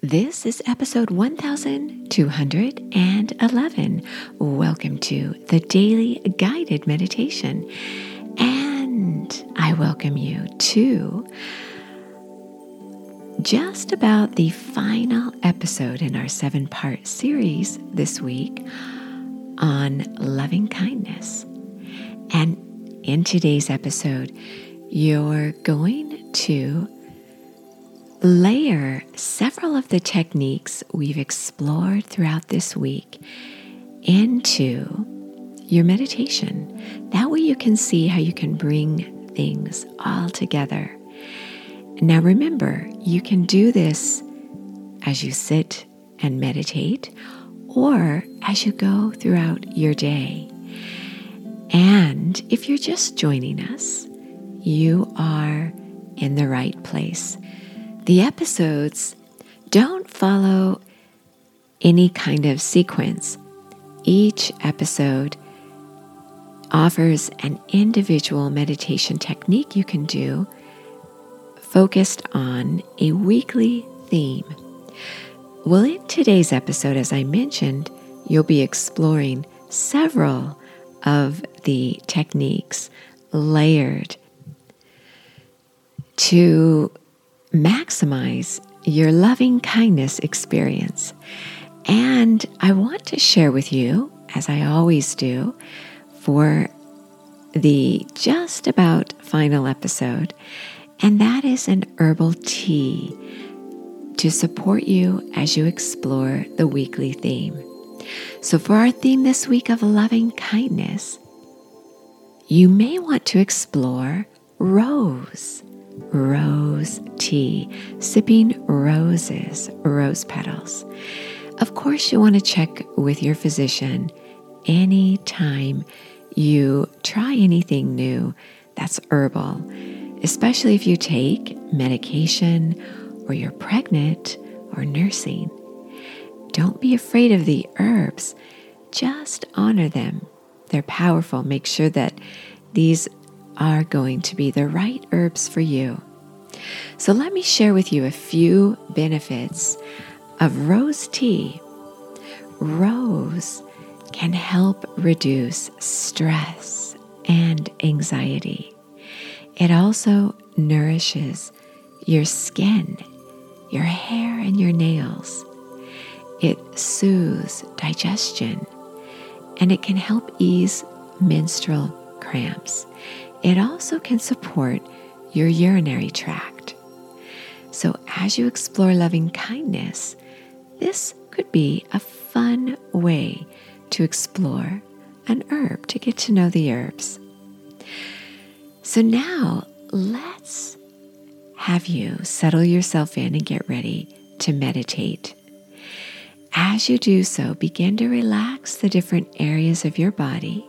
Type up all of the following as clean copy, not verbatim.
This is episode 1211. Welcome to the Daily Guided Meditation. And I welcome you to just about the final episode in our 7-part series this week on loving kindness. And in today's episode, you're going to layer several of the techniques we've explored throughout this week into your meditation. That way you can see how you can bring things all together. Now remember, you can do this as you sit and meditate or as you go throughout your day. And if you're just joining us, you are in the right place. The episodes don't follow any kind of sequence. Each episode offers an individual meditation technique you can do focused on a weekly theme. Well, in today's episode, as I mentioned, you'll be exploring several of the techniques layered to maximize your loving kindness experience. And I want to share with you, as I always do, for the just about final episode, and that is an herbal tea to support you as you explore the weekly theme. So for our theme this week of loving kindness, you may want to explore rose tea, sipping rose petals. Of course, you want to check with your physician anytime you try anything new that's herbal, especially if you take medication or you're pregnant or nursing. Don't be afraid of the herbs. Just honor them. They're powerful. Make sure that these are going to be the right herbs for you. So let me share with you a few benefits of rose tea. Rose can help reduce stress and anxiety. It also nourishes your skin, your hair, and your nails. It soothes digestion, and it can help ease menstrual cramps. It also can support your urinary tract. So as you explore loving kindness, this could be a fun way to explore an herb, to get to know the herbs. So now let's have you settle yourself in and get ready to meditate. As you do so, begin to relax the different areas of your body.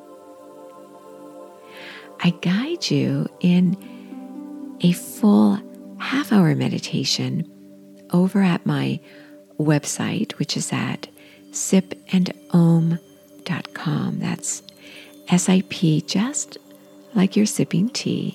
I guide you in a full half-hour meditation over at my website, which is at sipandom.com. That's SIP, just like you're sipping tea,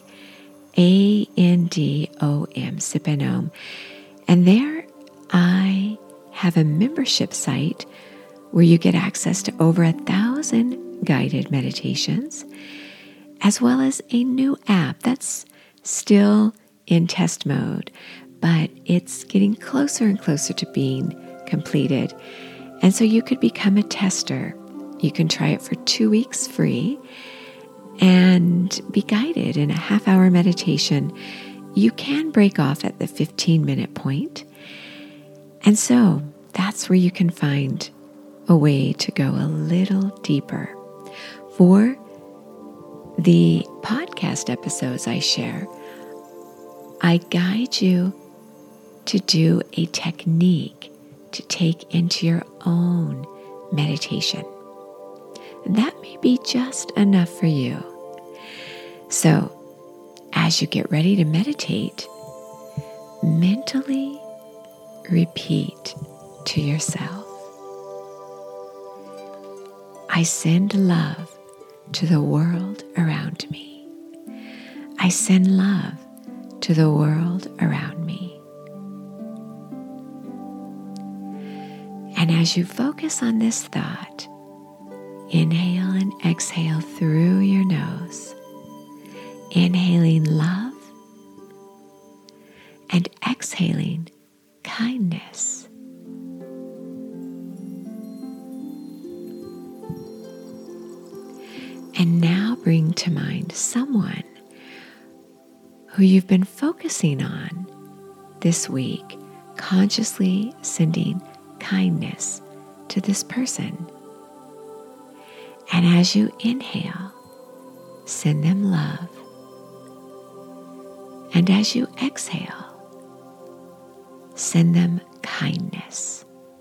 ANDOM, Sip and Om. And there I have a membership site where you get access to over 1,000 guided meditations, as well as a new app that's still in test mode, but it's getting closer and closer to being completed. And so you could become a tester. You can try it for 2 weeks free and be guided in a half-hour meditation. You can break off at the 15-minute point. And so that's where you can find a way to go a little deeper. For the podcast episodes I share, I guide you to do a technique to take into your own meditation. That may be just enough for you. So, as you get ready to meditate, mentally repeat to yourself, I send love to the world around me. I send love to the world around me. And as you focus on this thought, inhale and exhale through your nose, inhaling love and exhaling kindness. And now bring to mind someone who you've been focusing on this week, consciously sending kindness to this person. And as you inhale, send them love. And as you exhale, send them kindness.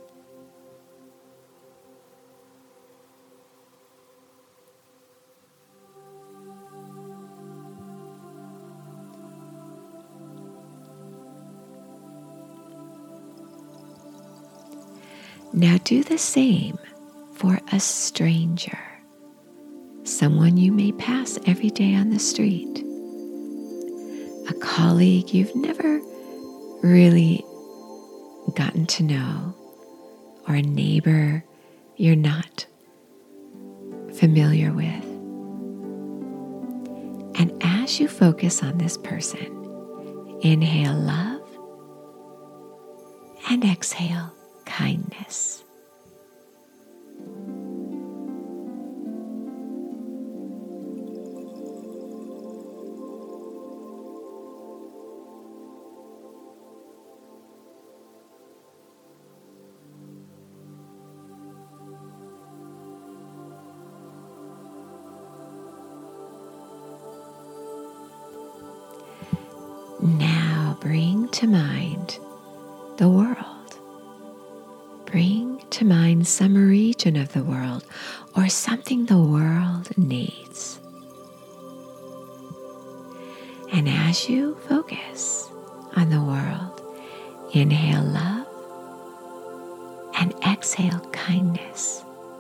Now do the same for a stranger, someone you may pass every day on the street, a colleague you've never really gotten to know, or a neighbor you're not familiar with. And as you focus on this person, inhale love and exhale kindness. Now bring to mind the world. Bring to mind some region of the world or something the world needs. And as you focus on the world, inhale love and exhale kindness.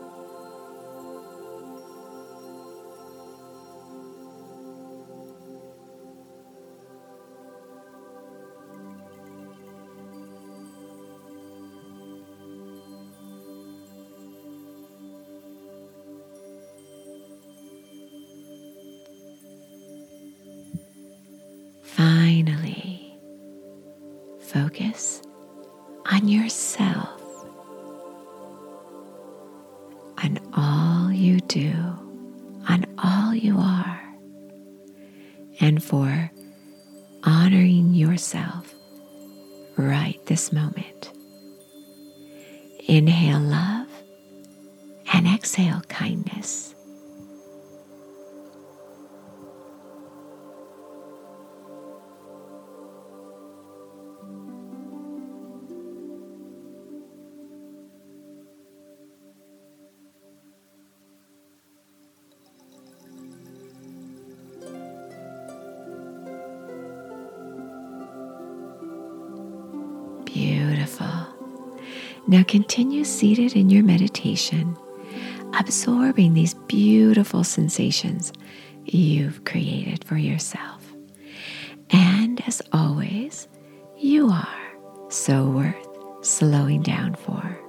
Finally, focus on yourself, on all you do, on all you are, and for honoring yourself right this moment. Inhale love and exhale kindness. Beautiful. Now continue seated in your meditation, absorbing these beautiful sensations you've created for yourself. And as always, you are so worth slowing down for.